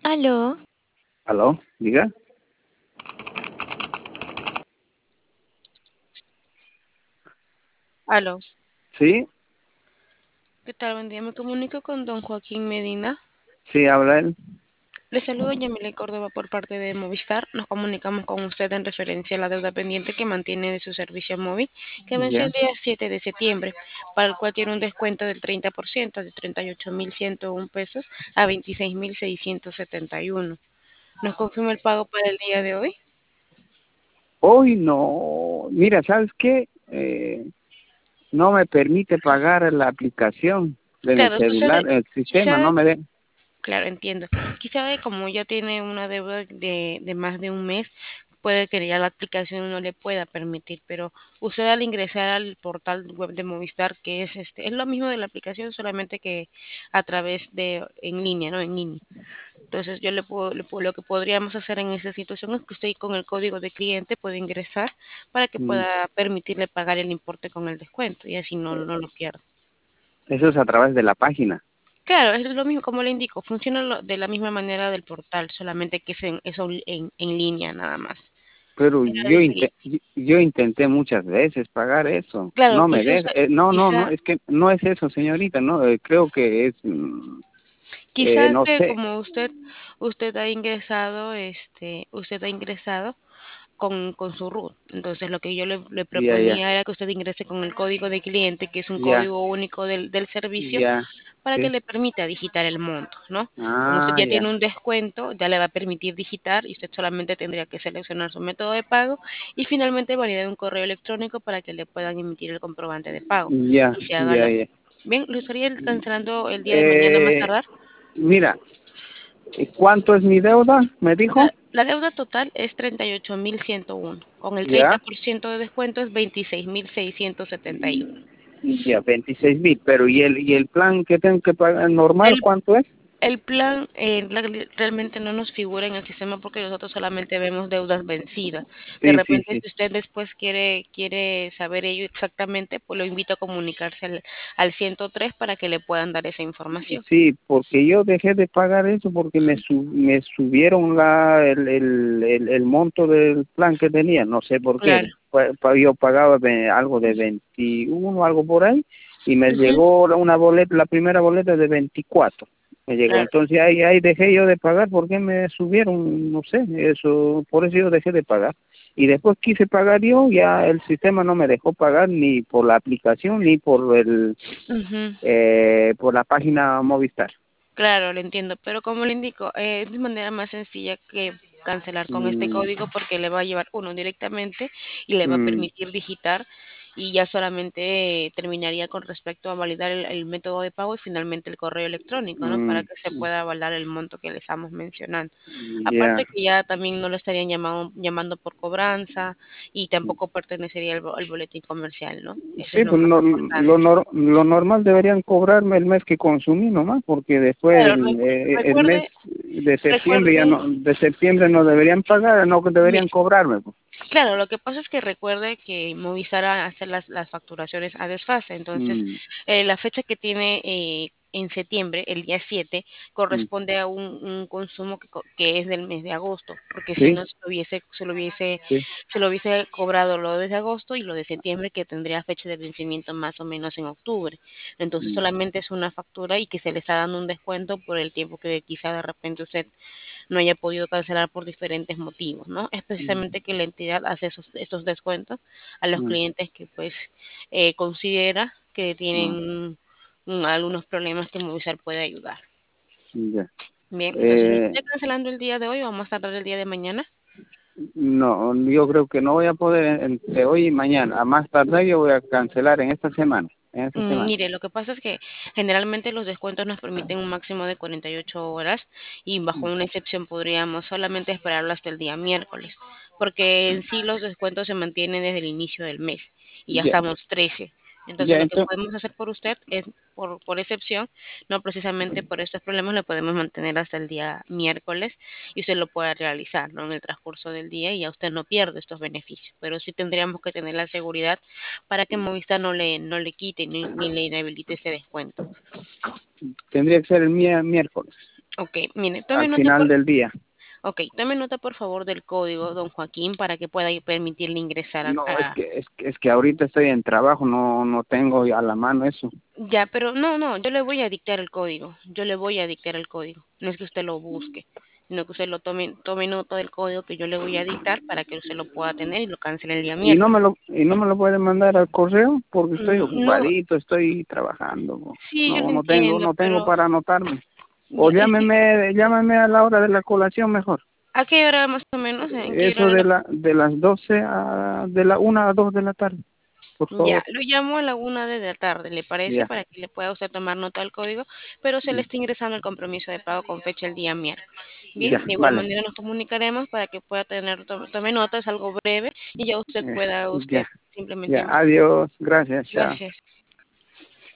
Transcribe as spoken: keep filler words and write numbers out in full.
Aló, ¿Aló? Diga. Aló, Sí, ¿qué tal? Buen día, me comunico con don Joaquín Medina. sí, habla él. Le saludo Yamile Córdoba por parte de Movistar. Nos comunicamos con usted en referencia a la deuda pendiente que mantiene de su servicio móvil, que venció Ya. el día siete de septiembre, para el cual tiene un descuento del treinta por ciento de treinta y ocho mil ciento uno pesos a veintiséis mil seiscientos setenta y uno. ¿Nos confirma el pago para el día de hoy? Hoy no. Mira, ¿sabes qué? Eh, no me permite pagar la aplicación de mi Claro, sucede, celular, el sistema, quizá, no me de. claro, entiendo. Quizá de como ya tiene una deuda de, de más de un mes, puede que ya la aplicación no le pueda permitir, pero usted al ingresar al portal web de Movistar, que es este, es lo mismo de la aplicación, solamente que a través de en línea, ¿no? En línea. Entonces yo le puedo, le puedo- lo que podríamos hacer en esta situación es que usted con el código de cliente puede ingresar para que Mm, pueda permitirle pagar el importe con el descuento y así no, no lo pierda. Eso es a través de la página. Claro, es lo mismo como le indico, funciona lo- de la misma manera del portal, solamente que es en, es on- en, en línea nada más. Pero Es la yo inte- diferencia. yo yo intenté muchas veces pagar eso. Claro, No me quizás, deja. Eh, no, no, no, quizá, es que no es eso, señorita, no. Eh, creo que es, mm, eh, quizás no que sé. como usted, usted ha ingresado, este, usted ha ingresado con, con su root. Entonces lo que yo le, le Ya, ya, proponía era que usted ingrese con el código de cliente, que es un ya, código único del, del servicio, ya, para que sí. le permita digitar el monto, ¿no? Como usted Ah, ya tiene ya. un descuento, ya le va a permitir digitar y usted solamente tendría que seleccionar su método de pago y finalmente validar un correo electrónico para que le puedan emitir el comprobante de pago Ya, y se haga ya, la... ya. Bien, ¿lo estaría cancelando el día de mañana más Eh, tardar? mira, ¿y ¿cuánto es mi deuda? ¿Me dijo? La, la deuda total es treinta y ocho mil ciento uno. Con el treinta Ya, por ciento de descuento es veintiséis mil seiscientos setenta y uno. ya, veintiséis mil, pero ¿y el, y el plan que tengo que pagar normal El cuánto es? El plan eh, la- realmente no nos figura en el sistema porque nosotros solamente vemos deudas vencidas. De Sí, sí, repente, sí. si usted después quiere quiere saber ello exactamente, pues lo invito a comunicarse al, al ciento tres para que le puedan dar esa información. Sí, porque yo dejé de pagar eso porque me su- me subieron la el, el, el, el monto del plan que tenía, no sé por Claro. qué. Pa- pa- Yo pagaba de, algo de veintiuno, algo por ahí, y me Ujú, llegó la- una boleta, la primera boleta de veinticuatro. Me llegó. claro. Entonces ahí ahí dejé yo de pagar porque me subieron, no sé, eso, por eso yo dejé de pagar. Y después quise pagar yo, ya el sistema no me dejó pagar ni por la aplicación ni por el Ujú. eh, por la página Movistar. Claro, lo entiendo, pero como le indico, eh, es de manera más sencilla que cancelar con este Mm, código porque le va a llevar uno directamente y le va a mm, permitir digitar y ya solamente eh, terminaría con respecto a validar el, el método de pago y finalmente el correo electrónico, ¿no? Para mm, que se pueda avalar el monto que le estamos mencionando. ya. Aparte que ya también no lo estarían llamando, llamando por cobranza y tampoco pertenecería al, bo- al boletín comercial, ¿no? Eso es Sí, lo pues más no- lo, importante. nor- lo normal deberían cobrarme el mes que consumí nomás, porque después Claro, el, recu- eh, el mes recuerde, de septiembre ya recuerde. no, de septiembre no deberían pagar, no que deberían cobrarme, pues. Claro, lo que pasa es que recuerde que Movistar hace las, las facturaciones a desfase, entonces Mm, eh, la fecha que tiene eh, en septiembre, el día siete, mm, corresponde a un, un consumo que, co- que es del mes de agosto, porque si sí, no se lo hubiese, se lo hubiese, sí. se lo hubiese cobrado lo de agosto y lo de septiembre que tendría fecha de vencimiento más o menos en octubre. Entonces Mm, solamente es una factura y que se le está dando un descuento por el tiempo que quizá de repente usted no haya podido cancelar por diferentes motivos, ¿no? Es precisamente que la entidad hace esos, estos descuentos a los mm, clientes que pues eh, considera que mm, tienen mm, algunos problemas que Movistar puede ayudar. mm, ya. Bien, entonces, ¿lo Eh, estaría cancelando el día de hoy o más tardar el día de mañana? no, yo creo que no voy a poder entre hoy y mañana. A más tardar yo voy a cancelar en esta semana, en esta Mm, semana. Mire, lo que pasa es que generalmente los descuentos nos permiten un máximo de cuarenta y ocho horas y bajo una excepción podríamos solamente esperarlo hasta el día miércoles, porque en sí los descuentos se mantienen desde el inicio del mes y ya Ya, estamos trece. Entonces ya, lo que entonces, podemos hacer por usted es, por, por excepción, no precisamente por estos problemas, lo podemos mantener hasta el día miércoles y usted lo pueda realizar, ¿no? En el transcurso del día y ya usted no pierde estos beneficios, pero sí tendríamos que tener la seguridad para que Movistar no le, no le quite ni, ni le inhabilite ese descuento. tendría que ser el miércoles. Ok, mire, tome al nota final por, del día. ok, tome nota por favor del código, don Joaquín, para que pueda permitirle ingresar a, No, es a- que, es que, es que ahorita estoy en trabajo, no, no tengo a la mano eso. ya, pero no, no, yo le voy a dictar el código, yo le voy a dictar el código, no es que usted lo busque, sino que usted lo tome, tome nota del código que yo le voy a dictar para que usted lo pueda tener y lo cancele el día Y no me miércoles. lo, y no me lo puede mandar al correo porque estoy Mm, no, ocupadito, estoy trabajando. sí, yo No, lo no tengo, entiendo, no tengo pero para anotarme. O ya, es que, llámeme, llámame a la hora de la colación mejor. ¿a qué hora más o menos? ¿En qué Eso hora de le- la, de las doce a, de la una a dos de la tarde, por Ya, favor. lo llamo a la una de la tarde, ¿le parece? Ya, Para que le pueda usted tomar nota del código, pero se le ya, está ingresando el compromiso de pago con fecha el día miércoles. Bien, ya, de igual vale. manera nos comunicaremos para que pueda tener, to- tome nota, es algo breve y ya usted Eh, pueda usted ya, simplemente ya, enviar. adiós, gracias, chao. Gracias.